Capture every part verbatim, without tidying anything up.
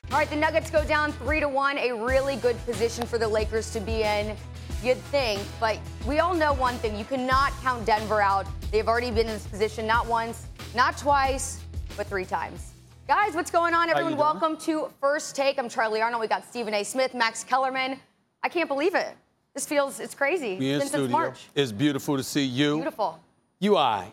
All right, the Nuggets go down three to one. A really good position for the Lakers to be in, you'd think. But we all know one thing: you cannot count Denver out. They've already been in this position not once, not twice, but three times. Guys, what's going on? Everyone, welcome to First Take. I'm Charlie Arnold. We got Stephen A. Smith, Max Kellerman. I can't believe it. This feels, it's crazy. We in Since studio. It's March. It's beautiful to see you. Beautiful. You I.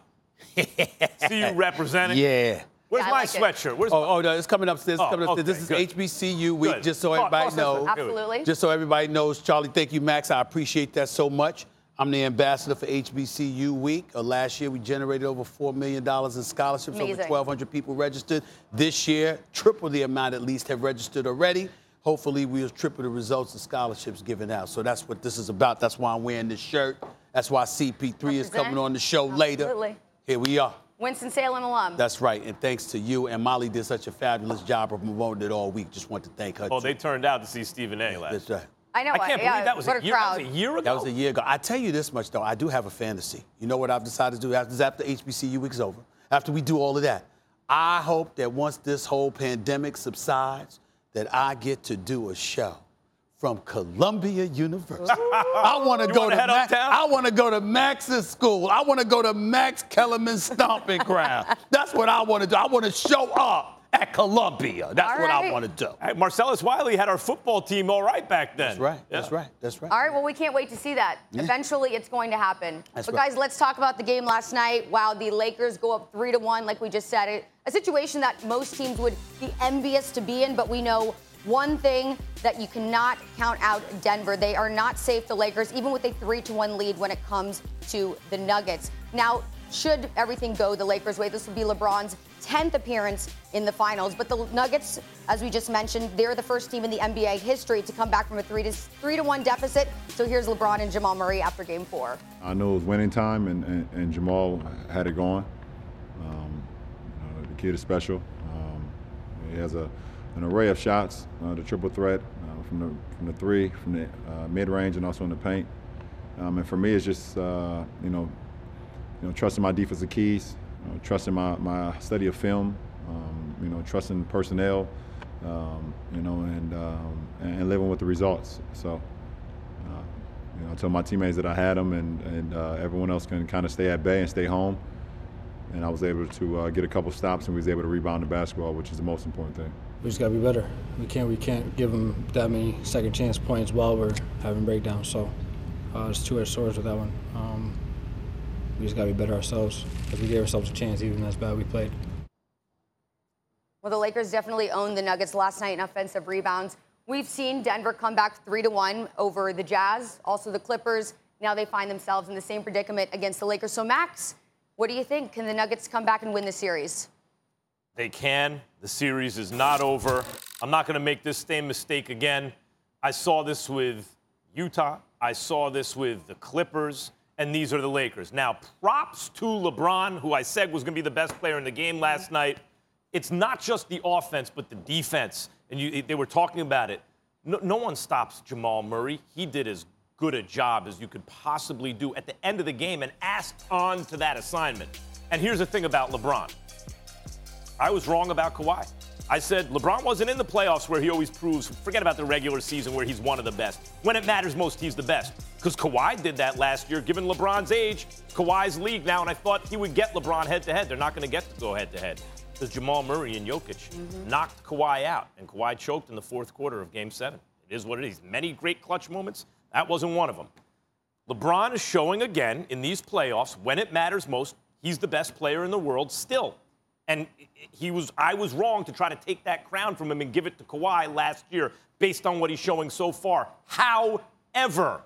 See you representing. Yeah. Where's Yeah, I my like it. sweatshirt? Where's Oh, my... oh, no, it's coming upstairs. It's Oh, coming upstairs. okay, this is good. H B C U week, Good. just so Oh, everybody toss this knows. in. Absolutely. Just so everybody knows, Charlie, thank you, Max. I appreciate that so much. I'm the ambassador for H B C U Week. Uh, last year, we generated over four million dollars in scholarships. Amazing. Over twelve hundred people registered. This year, triple the amount at least have registered already. Hopefully, we'll triple the results of scholarships given out. So that's what this is about. That's why I'm wearing this shirt. That's why C P three is coming on the show Absolutely. later. Here we are. Winston-Salem alum. That's right, and thanks to you. And Molly did such a fabulous job of promoting it all week. Just want to thank her. Oh, too. they turned out to see Stephen A. last. That's right. I know. I can't yeah, believe that was what a a year, that crowd. was a year ago. That was a year ago. I tell you this much, though. I do have a fantasy. You know what I've decided to do after, after H B C U week's over? After we do all of that, I hope that once this whole pandemic subsides, that I get to do a show from Columbia University. I want to You go wanna to head Max, uptown? I want to go to Max's school. I want to go to Max Kellerman's stomping ground. That's what I want to do. I want to show up at Columbia. That's All what I right. want to do. Hey, Marcellus Wiley had our football team all right back then. That's right. Yeah. That's right. That's right. All right, well, we can't wait to see that. Yeah. Eventually, it's going to happen. That's but, right. guys, let's talk about the game last night. Wow, the Lakers go up three to one, like we just said. It a situation that most teams would be envious to be in, but we know one thing that you cannot count out Denver. They are not safe, the Lakers, even with a three to one lead when it comes to the Nuggets. Now, should everything go the Lakers' way, this would be LeBron's tenth appearance in the finals. But the Nuggets, as we just mentioned, they're the first team in the N B A history to come back from a three to three to one deficit. So here's LeBron and Jamal Murray after Game Four. I knew it was winning time, and, and, and Jamal had it going. Um, you know, the kid is special. Um, he has a, an array of shots, uh, the triple threat uh, from the from the three, from the uh, mid range, and also in the paint. Um, and for me, it's just uh, you know, you know, trusting my defensive keys, you know, trusting my, my study of film, um, you know, trusting personnel, um, you know, and um, and living with the results. So. Uh, You know, I told my teammates that I had them, and, and uh, everyone else can kind of stay at bay and stay home. And I was able to uh, get a couple stops, and we was able to rebound the basketball, which is the most important thing. We just got to be better. We can't we can't give them that many second chance points while we're having breakdowns. So uh, there's two-edged swords with that one. Um, we just got to be better ourselves because we gave ourselves a chance, even as bad we played. Well, the Lakers definitely owned the Nuggets last night in offensive rebounds. We've seen Denver come back three to one over the Jazz, also the Clippers. Now they find themselves in the same predicament against the Lakers. So, Max, what do you think? Can the Nuggets come back and win the series? They can. The series is not over. I'm not going to make this same mistake again. I saw this with Utah. I saw this with the Clippers. And these are the Lakers. Now, props to LeBron, who I said was going to be the best player in the game last night. It's not just the offense, but the defense. And you, they were talking about it. No, no one stops Jamal Murray. He did as good a job as you could possibly do at the end of the game and asked on to that assignment. And here's the thing about LeBron. I was wrong about Kawhi. I said LeBron wasn't in the playoffs where he always proves, forget about the regular season where he's one of the best. When it matters most, he's the best. Because Kawhi did that last year, given LeBron's age. Kawhi's league now, and I thought he would get LeBron head-to-head. They're not going to get to go head-to-head. Because Jamal Murray and Jokic mm-hmm. knocked Kawhi out, and Kawhi choked in the fourth quarter of Game seven. It is what it is. Many great clutch moments. That wasn't one of them. LeBron is showing again in these playoffs, when it matters most, he's the best player in the world still. And he was, I was wrong to try to take that crown from him and give it to Kawhi last year based on what he's showing so far. However,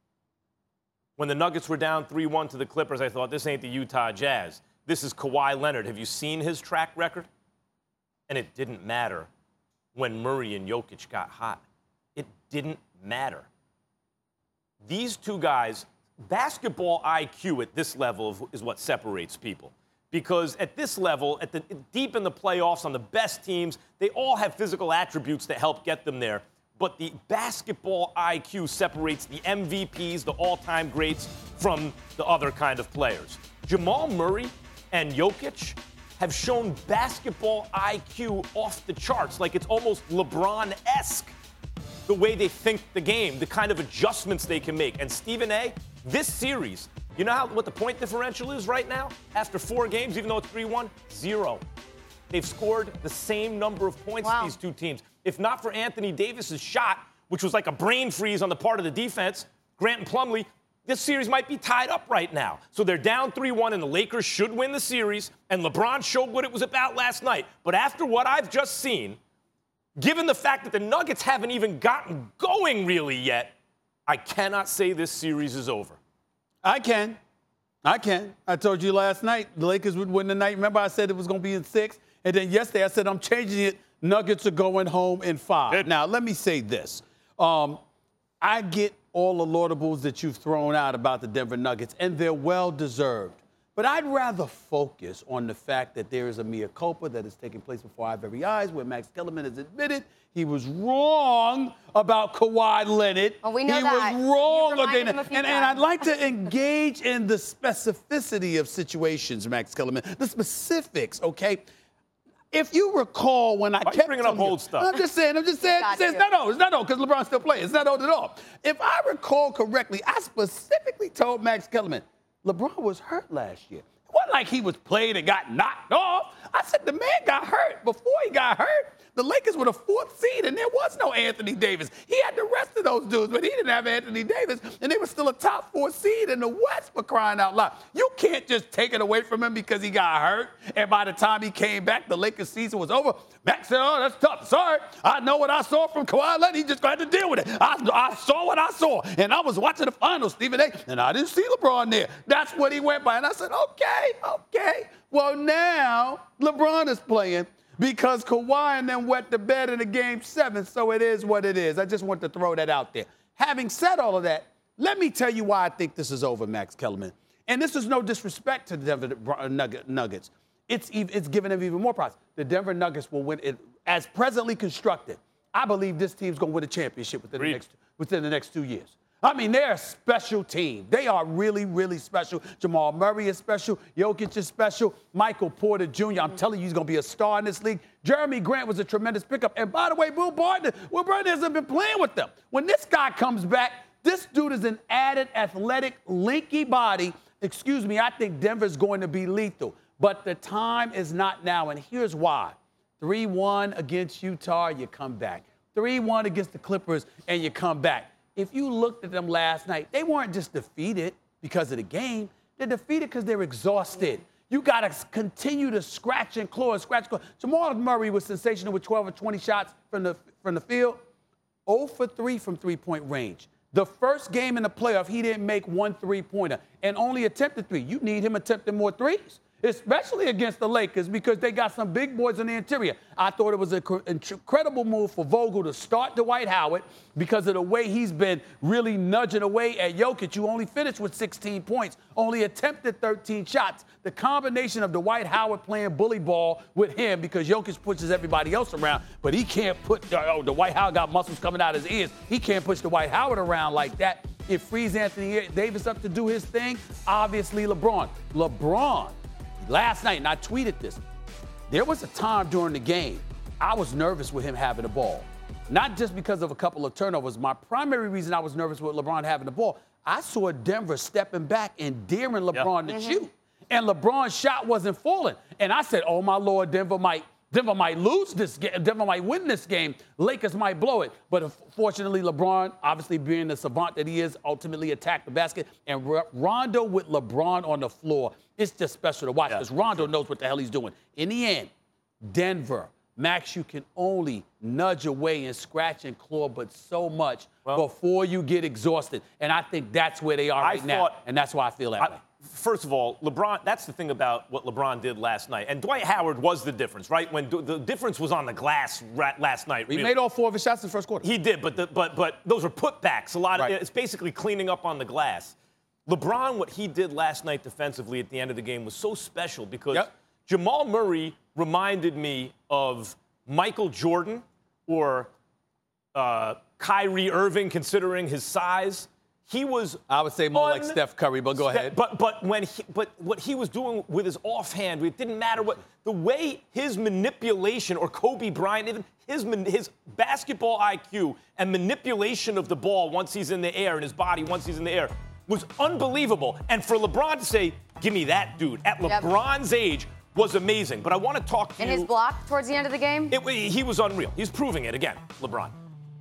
when the Nuggets were down three one to the Clippers, I thought, this ain't the Utah Jazz. This is Kawhi Leonard. Have you seen his track record? And it didn't matter when Murray and Jokic got hot. It didn't matter. These two guys, basketball I Q at this level is what separates people. Because at this level, at the deep in the playoffs on the best teams, they all have physical attributes that help get them there. But the basketball I Q separates the M V Ps, the all-time greats, from the other kind of players. Jamal Murray and Jokic have shown basketball I Q off the charts. Like it's almost LeBron-esque, the way they think the game, the kind of adjustments they can make. And Stephen A., this series, you know how, what the point differential is right now? After four games, even though it's three one, zero. They've scored the same number of points, wow. these two teams. If not for Anthony Davis's shot, which was like a brain freeze on the part of the defense, Grant and Plumlee, this series might be tied up right now. So they're down three one, and the Lakers should win the series, and LeBron showed what it was about last night. But after what I've just seen, given the fact that the Nuggets haven't even gotten going really yet, I cannot say this series is over. I can. I can. I told you last night the Lakers would win the night. Remember I said it was going to be in six? And then yesterday I said I'm changing it. Nuggets are going home in five. Good. Now, let me say this. Um, I get all the laudables that you've thrown out about the Denver Nuggets, and they're well-deserved. But I'd rather focus on the fact that there is a mea culpa that is taking place before our very eyes, where Max Kellerman has admitted he was wrong about Kawhi Leonard. Oh, we know he that. was wrong You've reminded again. him a few And, and I'd times. like to engage in the specificity of situations, Max Kellerman, the specifics, okay? If you recall when I Why are you kept bringing up telling you- old stuff? I'm just saying, I'm just saying, Got it's, it's you. not old. It's not old because LeBron's still playing. It's not old at all. If I recall correctly, I specifically told Max Kellerman, LeBron was hurt last year. It wasn't like he was playing and got knocked off. I said the man got hurt. Before he got hurt, the Lakers were the fourth seed, and there was no Anthony Davis. He had the rest of those dudes, but he didn't have Anthony Davis, and they were still a top four seed in the West for crying out loud. You can't just take it away from him because he got hurt, and by the time he came back, the Lakers season was over. Max said, oh, that's tough. Sorry. I know what I saw from Kawhi Leonard. He just got to deal with it. I, I saw what I saw, and I was watching the finals, Stephen A., and I didn't see LeBron there. That's what he went by, and I said, okay, okay. Well, now LeBron is playing because Kawhi and them wet the bed in the game seven, so it is what it is. I just want to throw that out there. Having said all of that, let me tell you why I think this is over, Max Kellerman. And this is no disrespect to the Denver Nuggets. It's, it's giving them even more props. The Denver Nuggets will win it as presently constructed. I believe this team's going to win a championship within the, next, within the next two years. I mean, they're a special team. They are really, really special. Jamal Murray is special. Jokic is special. Michael Porter Junior, I'm telling you, he's going to be a star in this league. Jeremy Grant was a tremendous pickup. And by the way, Will Barton, Will Barton hasn't been playing with them. When this guy comes back, this dude is an added athletic, linky body. Excuse me, I think Denver's going to be lethal. But the time is not now, and here's why. three one against Utah, you come back. three one against the Clippers, and you come back. If you looked at them last night, they weren't just defeated because of the game. They're defeated because they're exhausted. You got to continue to scratch and claw and scratch and claw. Jamal Murray was sensational with twelve or twenty shots from the, from the field. zero for three from three-point range. The first game in the playoff, he didn't make one three-pointer and only attempted three. You need him attempting more threes, especially against the Lakers because they got some big boys on the interior. I thought it was an incredible move for Vogel to start Dwight Howard because of the way he's been really nudging away at Jokic, who only finished with sixteen points, only attempted thirteen shots. The combination of Dwight Howard playing bully ball with him because Jokic pushes everybody else around, but he can't put, oh, Dwight Howard got muscles coming out his ears. He can't push Dwight Howard around like that. It frees Anthony Davis up to do his thing. Obviously, LeBron. LeBron. Last night, and I tweeted this, there was a time during the game I was nervous with him having the ball. Not just because of a couple of turnovers. My primary reason I was nervous with LeBron having the ball, I saw Denver stepping back and daring LeBron yep. to Mm-hmm. shoot. And LeBron's shot wasn't falling. And I said, oh, my Lord, Denver might Denver might lose this game. Denver might win this game. Lakers might blow it. But fortunately, LeBron, obviously being the savant that he is, ultimately attacked the basket. And R- Rondo with LeBron on the floor, it's just special to watch because yeah. Rondo knows what the hell he's doing. In the end, Denver, Max, you can only nudge away and scratch and claw, but so much well, before you get exhausted. And I think that's where they are right I now. Thought, and that's why I feel that I, way. First of all, LeBron, that's the thing about what LeBron did last night. And Dwight Howard was the difference, right? When d- the difference was on the glass last night. He really. made all four of his shots in the first quarter. He did, but the, but but those were putbacks. A lot of right. It's basically cleaning up on the glass. LeBron, what he did last night defensively at the end of the game was so special because yep. Jamal Murray reminded me of Michael Jordan or uh, Kyrie Irving, considering his size. He was. I would say more un- like Steph Curry, but go ahead. But but when he, but what he was doing with his offhand, it didn't matter what the way his manipulation or Kobe Bryant, even his his basketball I Q and manipulation of the ball once he's in the air and his body once he's in the air was unbelievable. And for LeBron to say, "Give me that dude" at Yep. LeBron's age was amazing. But I want to talk to In you. his block towards the end of the game? It, he was unreal. He's proving it again, LeBron.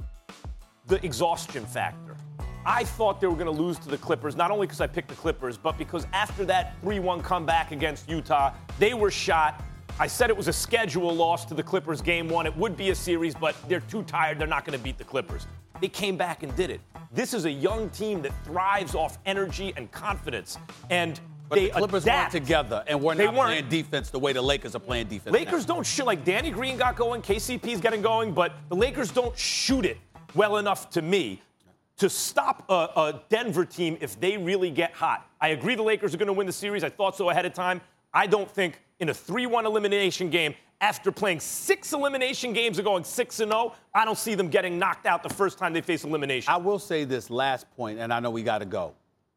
The exhaustion factor. I thought they were going to lose to the Clippers, not only because I picked the Clippers, but because after that three one comeback against Utah, they were shot. I said it was a schedule loss to the Clippers game one. It would be a series, but they're too tired. They're not going to beat the Clippers. They came back and did it. This is a young team that thrives off energy and confidence. And But they the Clippers adapt. weren't together, and we're They not weren't. playing defense the way the Lakers are playing defense. Lakers now. don't shoot like Danny Green got going, K C P's getting going, but the Lakers don't shoot it well enough to me to stop a, a Denver team if they really get hot. I agree the Lakers are going to win the series. I thought so ahead of time. I don't think in a three one elimination game, after playing six elimination games and going six and oh, I don't see them getting knocked out the first time they face elimination. I will say this last point, and I know we got to go.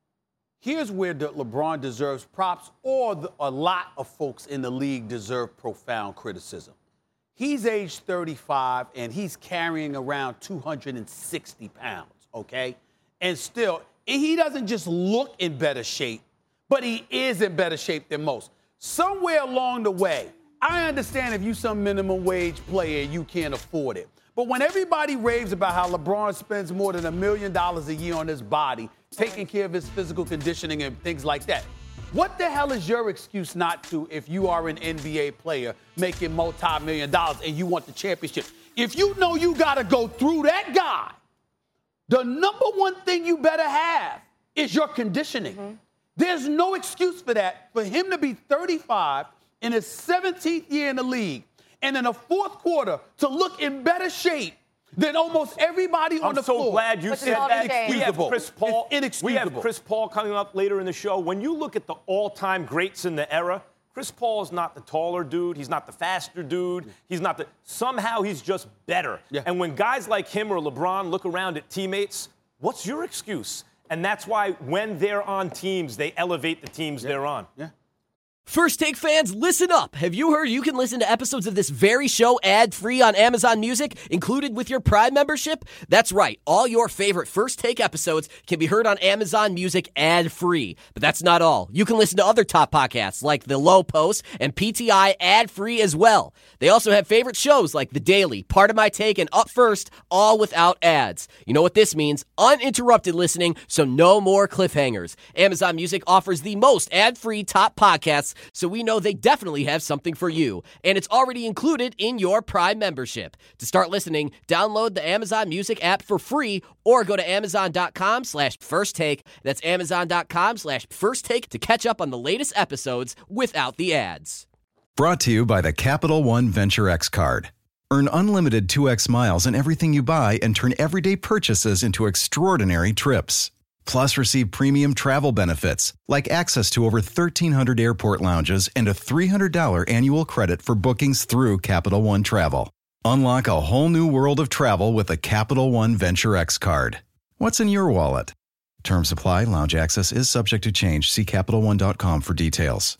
Here's where the LeBron deserves props, or the, a lot of folks in the league deserve profound criticism. He's age thirty-five, and he's carrying around two hundred sixty pounds, okay? And still, he doesn't just look in better shape, but he is in better shape than most. Somewhere along the way, I understand if you some minimum wage player, you can't afford it. But when everybody raves about how LeBron spends more than a million dollars a year on his body, taking care of his physical conditioning and things like that, what the hell is your excuse not to if you are an N B A player making multi-million dollars and you want the championship? If you know you got to go through that guy, the number one thing you better have is your conditioning. Mm-hmm. There's no excuse for that. For him to be thirty-five in his seventeenth year in the league and in the fourth quarter to look in better shape than almost everybody on I'm the so floor. glad you But said it's that. inexcusable. We have Chris Paul. It's inexcusable. We have Chris Paul coming up later in the show. When you look at the all-time greats in the era, Chris Paul is not the taller dude. He's not the faster dude. He's not the. Somehow he's just better. Yeah. And when guys like him or LeBron look around at teammates, what's your excuse? And that's why when they're on teams, they elevate the teams Yeah. they're on. Yeah. First Take fans, listen up. Have you heard you can listen to episodes of this very show ad-free on Amazon Music, included with your Prime membership? That's right. All your favorite First Take episodes can be heard on Amazon Music ad-free. But that's not all. You can listen to other top podcasts like The Low Post and P T I ad-free as well. They also have favorite shows like The Daily, Part of My Take, and Up First, all without ads. You know what this means? Uninterrupted listening, so no more cliffhangers. Amazon Music offers the most ad-free top podcasts, so we know they definitely have something for you. And it's already included in your Prime membership. To start listening, download the Amazon Music app for free or go to amazon.com slash first take. That's amazon.com slash first take to catch up on the latest episodes without the ads. Brought to you by the Capital One Venture X card. Earn unlimited two X miles in everything you buy and turn everyday purchases into extraordinary trips. Plus, receive premium travel benefits like access to over thirteen hundred airport lounges and a three hundred dollars annual credit for bookings through Capital One Travel. Unlock a whole new world of travel with a Capital One Venture X card. What's in your wallet? Terms apply. Lounge access is subject to change. See Capital One dot com for details.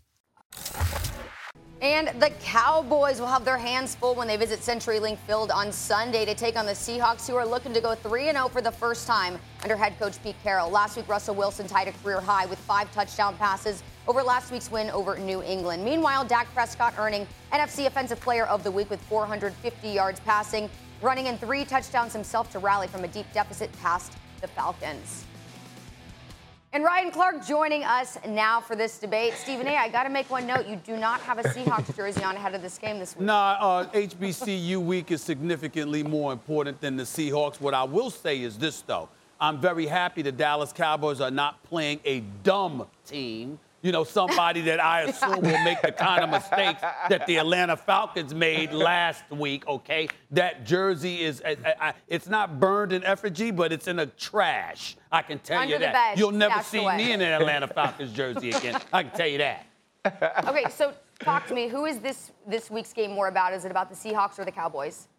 And the Cowboys will have their hands full when they visit CenturyLink Field on Sunday to take on the Seahawks, who are looking to go three and oh for the first time under head coach Pete Carroll. Last week, Russell Wilson tied a career high with five touchdown passes over last week's win over New England. Meanwhile, Dak Prescott earning N F C Offensive Player of the Week with four hundred fifty yards passing, running in three touchdowns himself to rally from a deep deficit past the Falcons. And Ryan Clark joining us now for this debate. Stephen A., I got to make one note. You do not have a Seahawks jersey on ahead of this game this week. Nah, uh, H B C U week is significantly more important than the Seahawks. What I will say is this, though. I'm very happy the Dallas Cowboys are not playing a dumb team. You know, somebody that I assume will make the kind of mistakes that the Atlanta Falcons made last week, okay? That jersey is, I, I, it's not burned in effigy, but it's in a trash. I can tell Under you the that. bed, You'll never stashed see away. me in an Atlanta Falcons jersey again. I can tell you that. Okay, so talk to me. Who is this this week's game more about? Is it about the Seahawks or the Cowboys?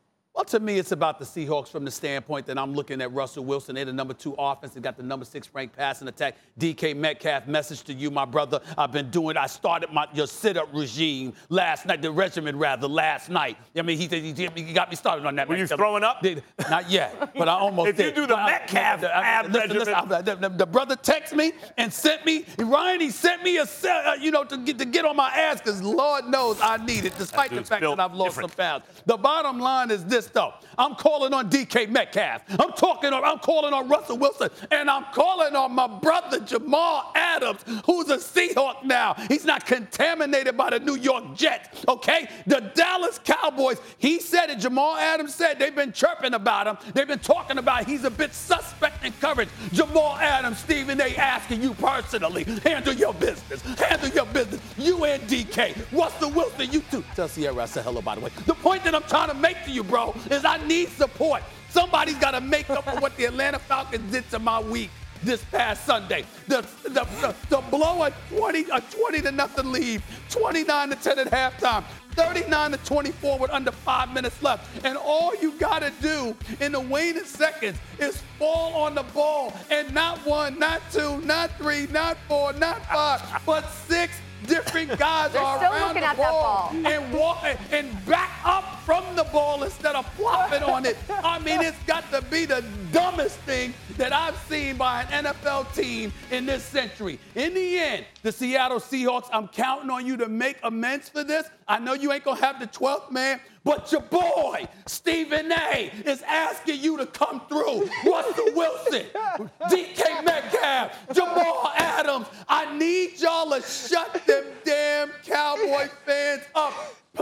Well, to me, it's about the Seahawks from the standpoint that I'm looking at Russell Wilson. They're the number two offense. They got the number six ranked passing attack. D K Metcalf, message to you, my brother. I've been doing, I started my your sit-up regime last night, the regimen rather, last night. I mean, he, he, he got me started on that. Were man. you throwing up? Not yet, but I almost if did. If you do the but Metcalf I, I, ab listen, regimen. listen, the, the, the brother texted me and sent me, Ryan, he sent me a, uh, you know, to get, to get on my ass because Lord knows I need it, despite the fact that I've lost different. some pounds. The bottom line is this, though. I'm calling on D K Metcalf. I'm talking on, I'm calling on Russell Wilson, and I'm calling on my brother Jamal Adams, who's a Seahawk now. He's not contaminated by the New York Jets, okay? The Dallas Cowboys, he said it, Jamal Adams said, they've been chirping about him. They've been talking about he's a bit suspect in coverage. Jamal Adams, Stephen A. asking you personally, handle your business. Handle your business. You and D K. Russell Wilson, you too. Tell Sierra I said hello, by the way. The point that I'm trying to make to you, bro, is I need support. Somebody's got to make up for what the Atlanta Falcons did to my week this past Sunday. The, the, the, the blow a twenty, a twenty to nothing lead, twenty-nine to ten at halftime, thirty-nine to twenty-four with under five minutes left. And all you got to do in the waning seconds is fall on the ball. And not one, not two, not three, not four, not five, but six different guys are still around looking the at that ball, ball. and walk and back up from the ball instead of flopping on it. I mean, it's got to be the dumbest thing that I've seen by an N F L team in this century. In the end, the Seattle Seahawks, I'm counting on you to make amends for this. I know you ain't going to have the twelfth man, but your boy, Stephen A., is asking you to come through. Russell Wilson, D K Metcalf, Jamal Adams, I need y'all to shut them damn Cowboy fans up.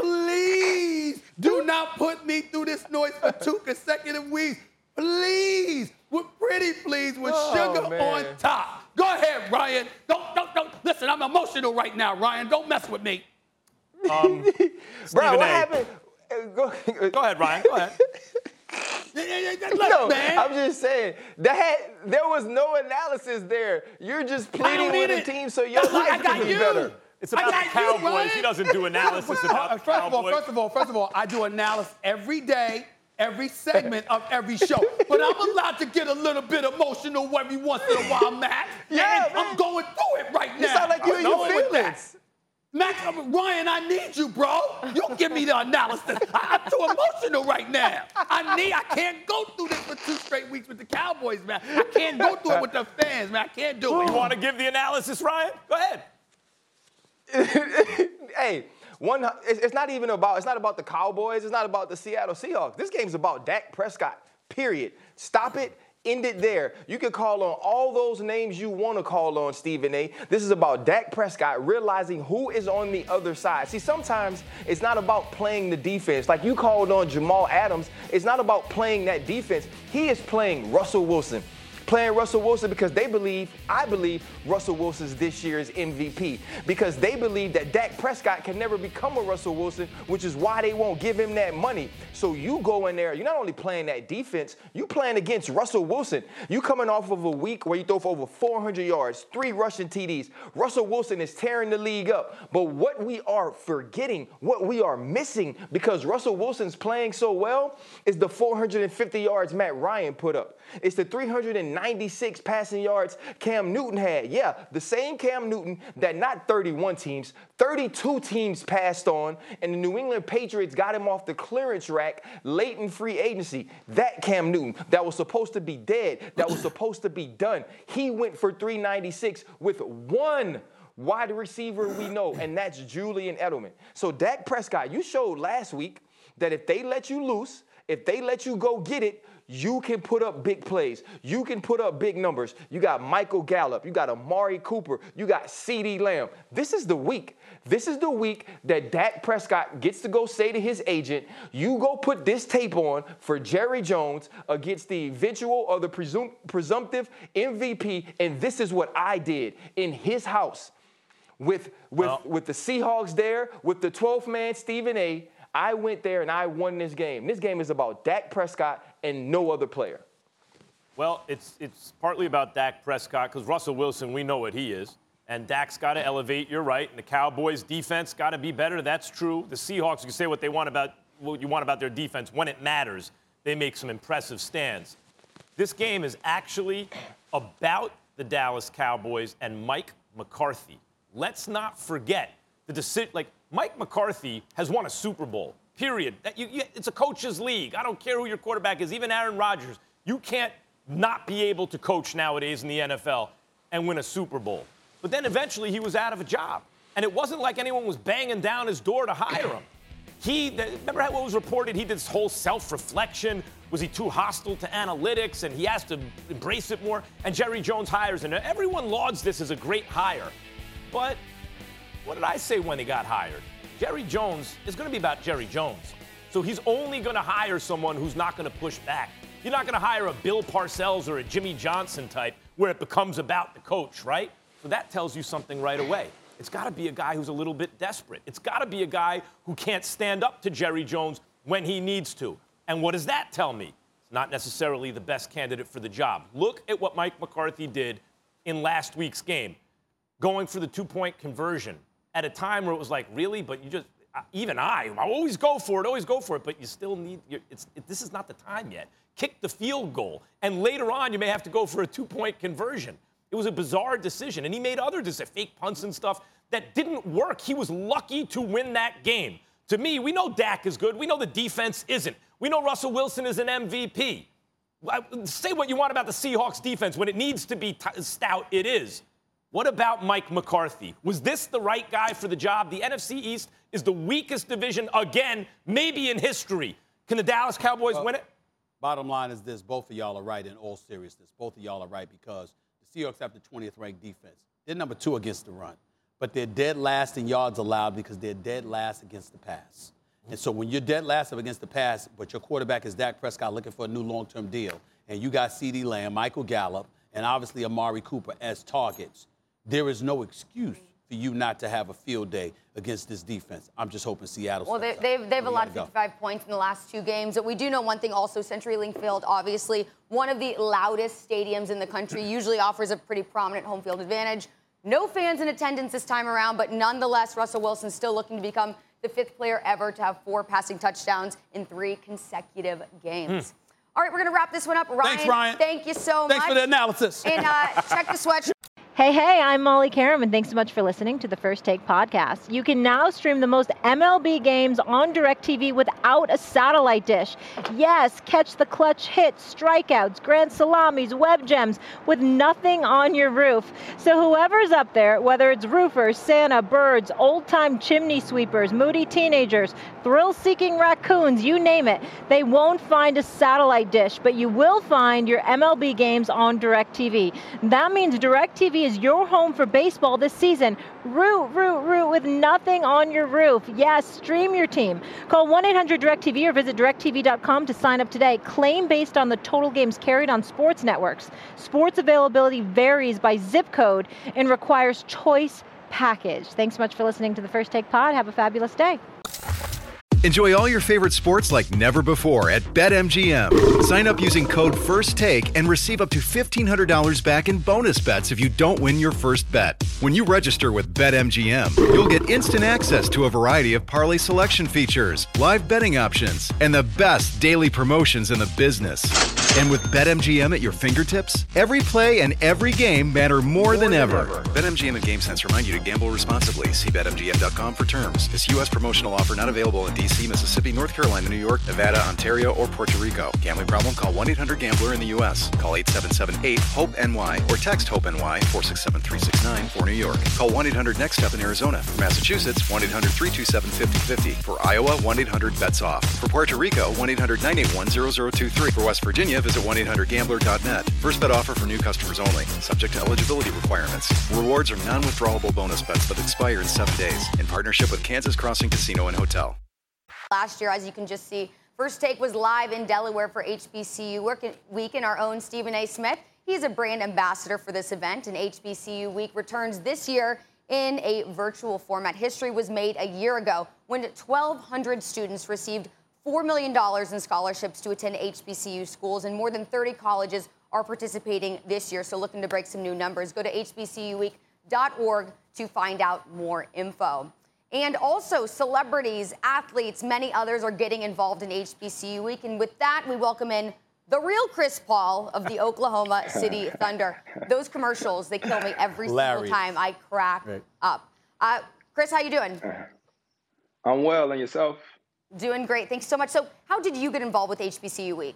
Please do not put me through this noise for two consecutive weeks. Please, we're pretty please with oh, sugar man. on top. Go ahead, Ryan. Don't, don't, don't. Listen, I'm emotional right now, Ryan. Don't mess with me. Um, Bro, what A. happened? Go, Go ahead, Ryan. Go ahead. Look, no, man. I'm just saying that there was no analysis there. You're just pleading with it. a team so your life can be you. better. It's about the Cowboys. He doesn't do analysis about the First of all, Cowboys. first of all, first of all, I do analysis every day, every segment of every show. But I'm allowed to get a little bit emotional every once in a while, Matt. Yeah, and man. I'm going through it right now. You sound like you're in your feelings. Matt, Ryan, I need you, bro. You give me the analysis. I, I'm too emotional right now. I need. I can't go through this for two straight weeks with the Cowboys, man. I can't go through it with the fans, man. I can't do it. You want to give the analysis, Ryan? Go ahead. Hey, one. It's, it's not even about. It's not about the Cowboys. It's not about the Seattle Seahawks. This game's about Dak Prescott. Period. Stop it. End it there. You can call on all those names you want to call on, Stephen A. This is about Dak Prescott realizing who is on the other side. See, sometimes it's not about playing the defense. Like you called on Jamal Adams. It's not about playing that defense. He is playing Russell Wilson. Playing Russell Wilson because they believe, I believe, Russell Wilson's this year's M V P. Because they believe that Dak Prescott can never become a Russell Wilson, which is why they won't give him that money. So you go in there, you're not only playing that defense, you playing against Russell Wilson. You coming off of a week where you throw for over four hundred yards, three rushing T Ds. Russell Wilson is tearing the league up. But what we are forgetting, what we are missing, because Russell Wilson's playing so well, is the four hundred fifty yards Matt Ryan put up. It's the three hundred ninety-six passing yards Cam Newton had. Yeah, the same Cam Newton that not thirty-one teams, thirty-two teams passed on, and the New England Patriots got him off the clearance rack late in free agency. That Cam Newton that was supposed to be dead, that was supposed to be done. He went for three ninety-six with one wide receiver we know, and that's Julian Edelman. So Dak Prescott, you showed last week that if they let you loose, if they let you go get it, you can put up big plays. You can put up big numbers. You got Michael Gallup. You got Amari Cooper. You got CeeDee Lamb. This is the week. This is the week that Dak Prescott gets to go say to his agent, you go put this tape on for Jerry Jones against the eventual or the presum- presumptive M V P, and this is what I did in his house with, with, well, with the Seahawks there, with the twelfth man, Stephen A. I went there and I won this game. This game is about Dak Prescott and no other player. Well, it's it's partly about Dak Prescott because Russell Wilson, we know what he is. And Dak's got to elevate, you're right. And the Cowboys' defense got to be better. That's true. The Seahawks, you can say what they want about what you want about their defense. When it matters, they make some impressive stands. This game is actually about the Dallas Cowboys and Mike McCarthy. Let's not forget the decision. Like, Mike McCarthy has won a Super Bowl, period. That you, you, it's a coach's league. I don't care who your quarterback is, even Aaron Rodgers. You can't not be able to coach nowadays in the N F L and win a Super Bowl. But then eventually he was out of a job. And it wasn't like anyone was banging down his door to hire him. He, remember what was reported? He did this whole self-reflection. Was he too hostile to analytics? And he has to embrace it more. And Jerry Jones hires him. And everyone lauds this as a great hire. But what did I say when he got hired? Jerry Jones is going to be about Jerry Jones. So he's only going to hire someone who's not going to push back. You're not going to hire a Bill Parcells or a Jimmy Johnson type where it becomes about the coach, right? So that tells you something right away. It's got to be a guy who's a little bit desperate. It's got to be a guy who can't stand up to Jerry Jones when he needs to. And what does that tell me? It's not necessarily the best candidate for the job. Look at what Mike McCarthy did in last week's game, going for the two-point conversion at a time where it was like, really? But you just, even I, I always go for it, always go for it, but you still need, it's, it, this is not the time yet. Kick the field goal. And later on, you may have to go for a two-point conversion. It was a bizarre decision, and he made other decisions, fake punts and stuff, that didn't work. He was lucky to win that game. To me, we know Dak is good. We know the defense isn't. We know Russell Wilson is an M V P. Say what you want about the Seahawks defense. When it needs to be t- stout, it is. What about Mike McCarthy? Was this the right guy for the job? The N F C East is the weakest division, again, maybe in history. Can the Dallas Cowboys well, win it? Bottom line is this. Both of y'all are right in all seriousness. Both of y'all are right because the Seahawks have the twentieth ranked defense. They're number two against the run. But they're dead last in yards allowed because they're dead last against the pass. And so when you're dead last up against the pass, but your quarterback is Dak Prescott looking for a new long-term deal, and you got CeeDee Lamb, Michael Gallup, and obviously Amari Cooper as targets, there is no excuse for you not to have a field day against this defense. I'm just hoping Seattle. Well, they, they've, they've allowed fifty-five points in the last two games. But we do know one thing also, CenturyLink Field, obviously one of the loudest stadiums in the country, usually offers a pretty prominent home field advantage. No fans in attendance this time around, but nonetheless, Russell Wilson still looking to become the fifth player ever to have four passing touchdowns in three consecutive games. Mm. All right, we're going to wrap this one up. Ryan, Thanks, Ryan. Thank you so Thanks much. Thanks for the analysis. And uh, check the sweatshirt. Hey, hey, I'm Molly Karam, and thanks so much for listening to the First Take podcast. You can now stream the most M L B games on DirecTV without a satellite dish. Yes, catch the clutch hits, strikeouts, grand salamis, web gems with nothing on your roof. So whoever's up there, whether it's roofers, Santa, birds, old-time chimney sweepers, moody teenagers, thrill-seeking raccoons, you name it, they won't find a satellite dish, but you will find your M L B games on DirecTV. That means DirecTV is your home for baseball this season. Root, root, root with nothing on your roof. Yes, stream your team. Call one eight hundred direct T V or visit direct T V dot com to sign up today. Claim based on the total games carried on sports networks. Sports availability varies by zip code and requires choice package. Thanks so much for listening to the First Take Pod. Have a fabulous day. Enjoy all your favorite sports like never before at BetMGM. Sign up using code FIRSTTAKE and receive up to fifteen hundred dollars back in bonus bets if you don't win your first bet. When you register with BetMGM, you'll get instant access to a variety of parlay selection features, live betting options, and the best daily promotions in the business. And with BetMGM at your fingertips, every play and every game matter more, more than, than ever. ever. BetMGM and GameSense remind you to gamble responsibly. See Bet M G M dot com for terms. This U S promotional offer not available in D C, Mississippi, North Carolina, New York, Nevada, Ontario, or Puerto Rico. Gambling problem? Call one eight hundred gambler in the U S. Call eight seven seven eight hope N Y or text HOPE-NY four six seven three six nine for New York. Call one eight hundred next step in Arizona. For Massachusetts, one eight hundred three two seven five zero five zero. For Iowa, one eight hundred bets off. For Puerto Rico, one eight hundred nine eight one zero zero two three. For West Virginia, visit one eight hundred gambler dot net. First bet offer for new customers only. Subject to eligibility requirements. Rewards are non-withdrawable bonus bets that expire in seven days. In partnership with Kansas Crossing Casino and Hotel. Last year, as you can just see, First Take was live in Delaware for H B C U Week, and our own Stephen A. Smith, he's a brand ambassador for this event, and H B C U Week returns this year in a virtual format. History was made a year ago when twelve hundred students received four million dollars in scholarships to attend H B C U schools, and more than thirty colleges are participating this year. So looking to break some new numbers, go to H B C U week dot org to find out more info. And also celebrities, athletes, many others are getting involved in H B C U Week. And with that, we welcome in the real Chris Paul of the Oklahoma City Thunder. Those commercials, they kill me every Larry. single time I crack Right. up. Uh, Chris, how you doing? I'm well, and yourself? Doing great. Thanks so much. So how did you get involved with H B C U Week?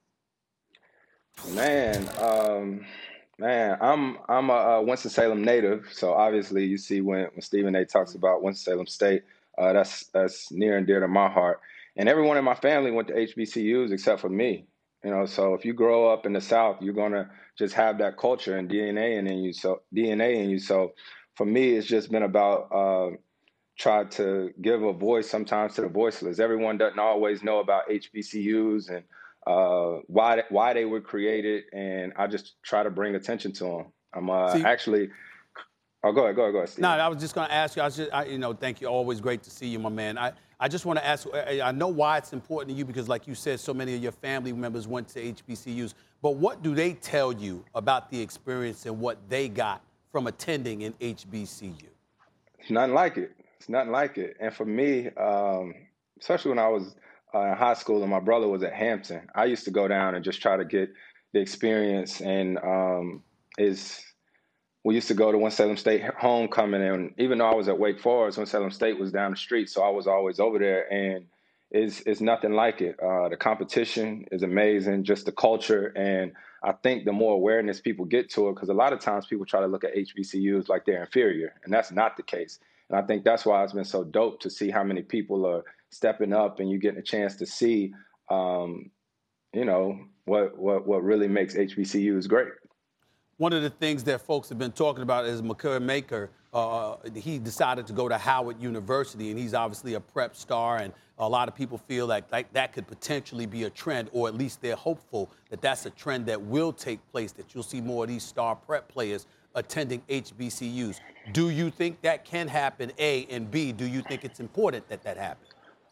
Man, um, man, I'm I'm a, a Winston-Salem native, so obviously you see when, when Stephen A. talks about Winston-Salem State, uh, that's that's near and dear to my heart. And everyone in my family went to H B C Us except for me. You know, so if you grow up in the South, you're gonna just have that culture and D N A in you. So D N A in you. So for me, it's just been about uh, try to give a voice sometimes to the voiceless. Everyone doesn't always know about H B C Us and uh, why why they were created, and I just try to bring attention to them. I'm uh, See- actually. Oh, go ahead, go ahead, go ahead, Steve. No, I was just going to ask you. I was just, I, you know, thank you. Always great to see you, my man. I, I just want to ask. I I know why it's important to you because, like you said, so many of your family members went to H B C Us. But what do they tell you about the experience and what they got from attending an H B C U? It's nothing like it. It's nothing like it. And for me, um, especially when I was uh, in high school and my brother was at Hampton, I used to go down and just try to get the experience. And um, is we used to go to Winston-Salem State homecoming, and even though I was at Wake Forest, Winston-Salem State was down the street, so I was always over there. And it's, it's nothing like it. Uh, the competition is amazing, just the culture. And I think the more awareness people get to it, because a lot of times people try to look at H B C Us like they're inferior, and that's not the case. And I think that's why it's been so dope to see how many people are stepping up and you getting a chance to see, um, you know, what, what, what really makes H B C Us great. One of the things that folks have been talking about is Makur Maker. Uh, he decided to go to Howard University, and he's obviously a prep star, and a lot of people feel like, like that could potentially be a trend, or at least they're hopeful that that's a trend that will take place, that you'll see more of these star prep players attending H B C Us. Do you think that can happen, A, and B, do you think it's important that that happen?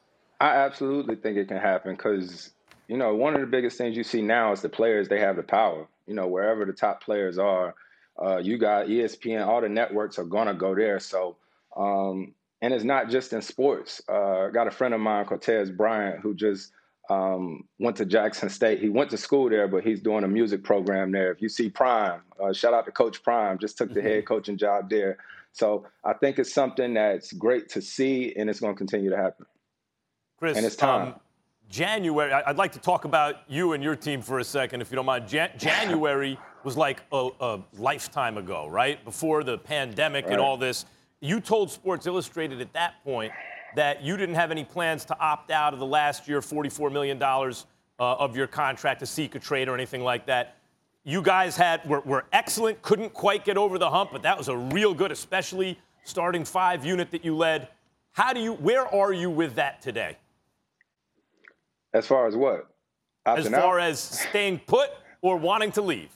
I absolutely think it can happen because, you know, one of the biggest things you see now is the players, they have the power. You know, wherever the top players are, uh, you got E S P N, all the networks are going to go there. So, um, and it's not just in sports. Uh, I got a friend of mine, Cortez Bryant, who just um, went to Jackson State. He went to school there, but he's doing a music program there. If you see Prime, uh, shout out to Coach Prime, just took the head coaching job there. So I think it's something that's great to see, and it's going to continue to happen. Chris, and it's time. Um, January, I- I'd like to talk about you and your team for a second, if you don't mind. Jan- January was like a, a lifetime ago, right? Before the pandemic Right. and all this. You told Sports Illustrated at that point that you didn't have any plans to opt out of the last year forty-four million dollars uh, of your contract to seek a trade or anything like that. You guys had were, were excellent, couldn't quite get over the hump, but that was a real good, especially starting five unit that you led. How do you, where are you with that today? As far as what? As Opting far out? as staying put or wanting to leave?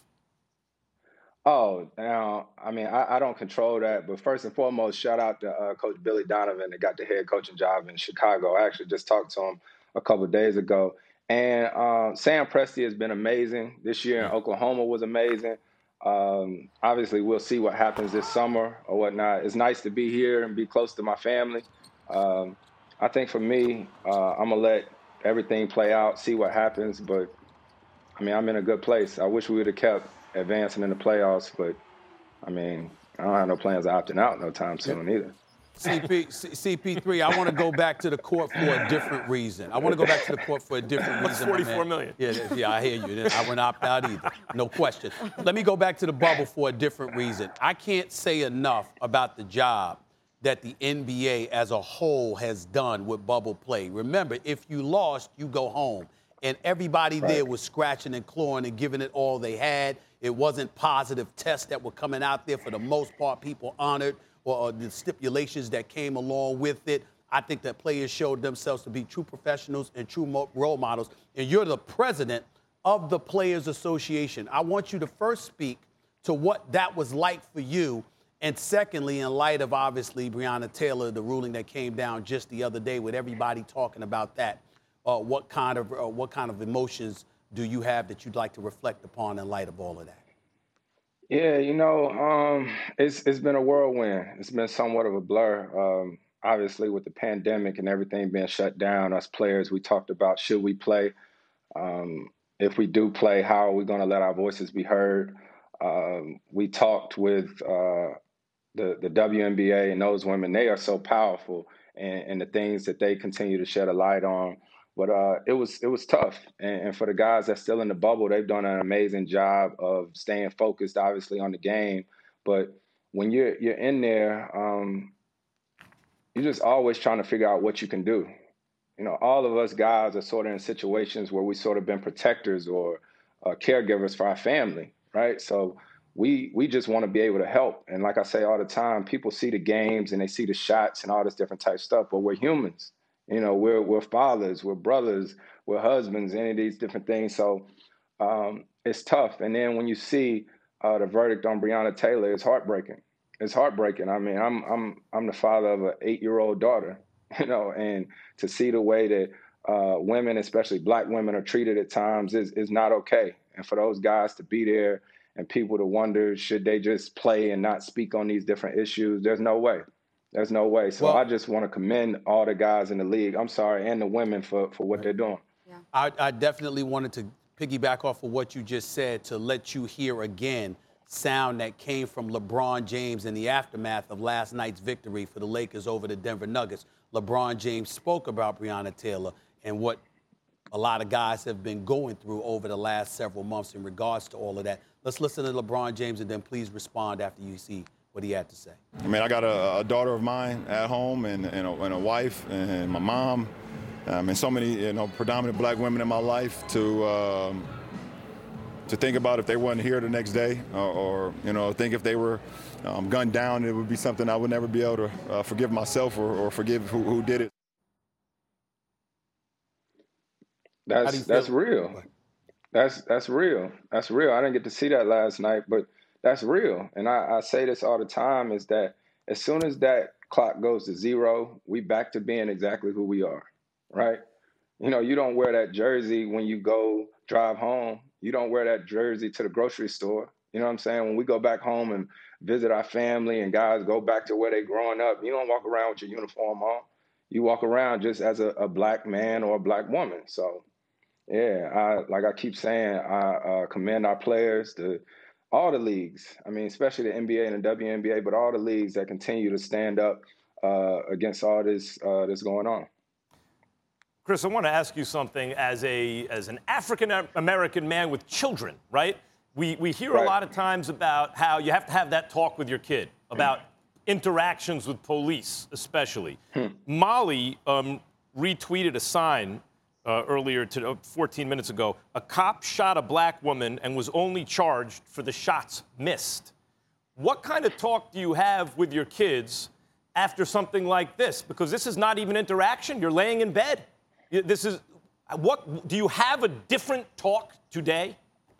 Oh, now, I mean, I, I don't control that. But first and foremost, shout out to uh, Coach Billy Donovan that got the head coaching job in Chicago. I actually just talked to him a couple of days ago. And uh, Sam Presti has been amazing. This year in Oklahoma was amazing. Um, obviously, we'll see what happens this summer or whatnot. It's nice to be here and be close to my family. Um, I think for me, uh, I'm going to let everything play out, see what happens. But, I mean, I'm in a good place. I wish we would have kept advancing in the playoffs, but, I mean, I don't have no plans of opting out no time soon either. C P, C P three, I want to go back to the court for a different reason. I want to go back to the court for a different What's reason. my forty-four man. million? Yeah, yeah, I hear you. I wouldn't opt out either. No question. Let me go back to the bubble for a different reason. I can't say enough about the job that the N B A as a whole has done with bubble play. Remember, if you lost, you go home. And everybody there was scratching and clawing and giving it all they had. It wasn't positive tests that were coming out there. For the most part, people honored or, or the stipulations that came along with it. I think that players showed themselves to be true professionals and true mo- role models. And you're the president of the Players Association. I want you to first speak to what that was like for you. And secondly, in light of obviously Breonna Taylor, the ruling that came down just the other day with everybody talking about that, uh, what kind of uh, what kind of emotions do you have that you'd like to reflect upon in light of all of that? Yeah, you know, um, it's it's been a whirlwind. It's been somewhat of a blur. Um, obviously with the pandemic and everything being shut down, us players, we talked about should we play? Um, if we do play, how are we going to let our voices be heard? Um, we talked with uh, the, the W N B A and those women. They are so powerful and, and the things that they continue to shed a light on. But uh, it was it was tough. And, and for the guys that's still in the bubble, they've done an amazing job of staying focused, obviously, on the game. But when you're, you're in there, um, you're just always trying to figure out what you can do. You know, all of us guys are sort of in situations where we sort of been protectors or uh, caregivers for our family, right? So we we just want to be able to help. And like I say all the time, people see the games and they see the shots and all this different type of stuff, but we're humans. You know, we're we're fathers, we're brothers, we're husbands, any of these different things. So um, it's tough. And then when you see uh, the verdict on Breonna Taylor, it's heartbreaking. It's heartbreaking. I mean, I'm I'm I'm the father of an eight-year-old daughter, you know, and to see the way that uh, women, especially Black women, are treated at times is is not okay. And for those guys to be there and people to wonder, should they just play and not speak on these different issues? There's no way. There's no way. So well, I just want to commend all the guys in the league, I'm sorry, and the women for, for what they're doing. Yeah. I, I definitely wanted to piggyback off of what you just said to let you hear again sound that came from LeBron James in the aftermath of last night's victory for the Lakers over the Denver Nuggets. LeBron James spoke about Breonna Taylor and what a lot of guys have been going through over the last several months in regards to all of that. Let's listen to LeBron James and then please respond after you see what he had to say. I mean, I got a, a daughter of mine at home and, and, a, and a wife and my mom um, and so many, you know, predominant Black women in my life to um, to think about if they weren't here the next day or, or you know, think if they were um, gunned down, it would be something I would never be able to uh, forgive myself or, or forgive who, who did it. That's that's real. That's that's real. That's real. I didn't get to see that last night, but that's real. And I, I say this all the time is that as soon as that clock goes to zero, we back to being exactly who we are, right? You know, you don't wear that jersey when you go drive home. You don't wear that jersey to the grocery store. You know what I'm saying? When we go back home and visit our family and guys go back to where they growing up, you don't walk around with your uniform on. You walk around just as a, a Black man or a Black woman. So, yeah, I, like I keep saying, I uh, commend our players, the all the leagues, I mean, especially the N B A and the W N B A, but all the leagues that continue to stand up uh, against all this uh, that's going on. Chris, I want to ask you something as a as an African-American man with children, right? We, we hear right. a lot of times about how you have to have that talk with your kid, about interactions with police especially. Hmm. Molly um, retweeted a sign Uh, earlier, to, uh, fourteen minutes ago, a cop shot a Black woman and was only charged for the shots missed. What kind of talk do you have with your kids after something like this? Because this is not even interaction. You're laying in bed. This is, what, do you have a different talk today?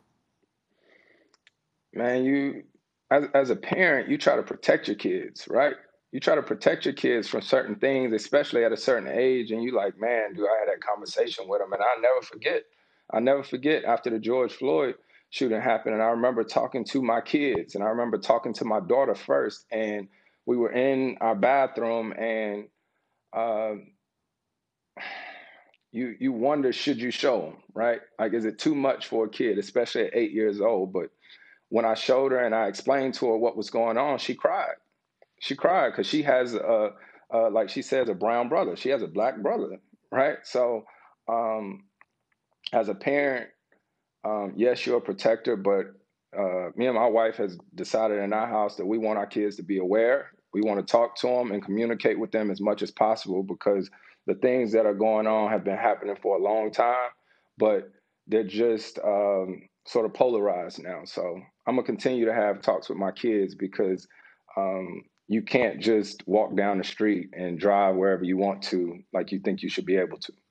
Man, you, as, as a parent, you try to protect your kids, right? You try to protect your kids from certain things, especially at a certain age. And you like, man, do I have that conversation with them? And I'll never forget. I'll never forget after the George Floyd shooting happened. And I remember talking to my kids and I remember talking to my daughter first. And we were in our bathroom and uh, you, you wonder, should you show them, right? Like, is it too much for a kid, especially at eight years old? But when I showed her and I explained to her what was going on, she cried. She cried because she has, a, a, like she says, a brown brother. She has a Black brother, right? So um, as a parent, um, yes, you're a protector, but uh, me and my wife has decided in our house that we want our kids to be aware. We want to talk to them and communicate with them as much as possible because the things that are going on have been happening for a long time, but they're just um, sort of polarized now. So I'm going to continue to have talks with my kids because um, you can't just walk down the street and drive wherever you want to like you think you should be able to.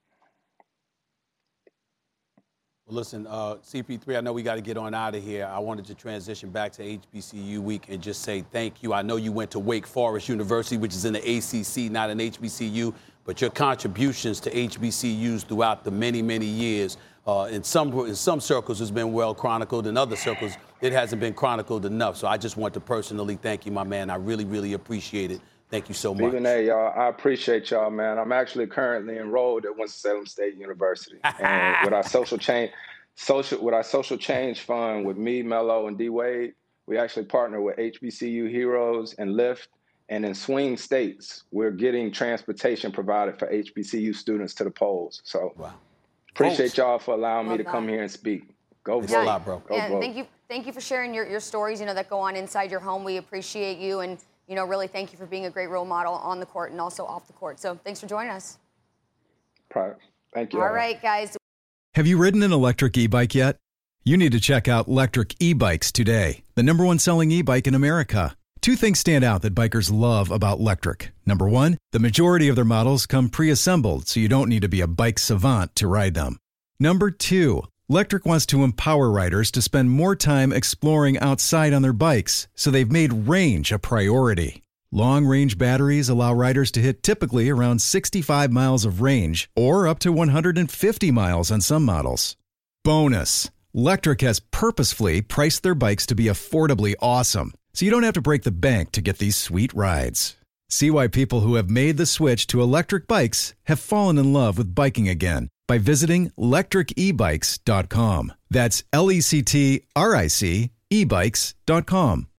Well, listen, uh, C P three, I know we got to get on out of here. I wanted to transition back to H B C U week and just say thank you. I know you went to Wake Forest University, which is in the A C C, not an H B C U, but your contributions to H B C Us throughout the many, many years, uh, in some in some circles has been well chronicled. In other circles, it hasn't been chronicled enough. So I just want to personally thank you, my man. I really, really appreciate it Thank you so much. Stephen A, y'all, I appreciate y'all, man. I'm actually currently enrolled at Winston-Salem State University. And with our social change, social with our social change fund with me, Mello, and D Wade, we actually partner with H B C U Heroes and Lyft. And in swing states, we're getting transportation provided for H B C U students to the polls. So wow. appreciate y'all for allowing Love me to that. come here and speak. Go It's vote. a lot, bro. Go Yeah, vote. thank you, thank you for sharing your, your stories, you know, that go on inside your home. We appreciate you, and you know, really thank you for being a great role model on the court and also off the court. So thanks for joining us. Proud. Thank you. All right, guys. Have you ridden an electric e-bike yet? You need to check out Lectric E-Bikes today, the number one selling e-bike in America. Two things stand out that bikers love about Lectric. Number one, the majority of their models come pre-assembled, so you don't need to be a bike savant to ride them. Number two, Lectric wants to empower riders to spend more time exploring outside on their bikes, so they've made range a priority. Long-range batteries allow riders to hit typically around sixty-five miles of range, or up to one hundred fifty miles on some models. Bonus, Lectric has purposefully priced their bikes to be affordably awesome, so you don't have to break the bank to get these sweet rides. See why people who have made the switch to electric bikes have fallen in love with biking again by visiting lectric e bikes dot com. That's L E C T R I C e bikes dot com.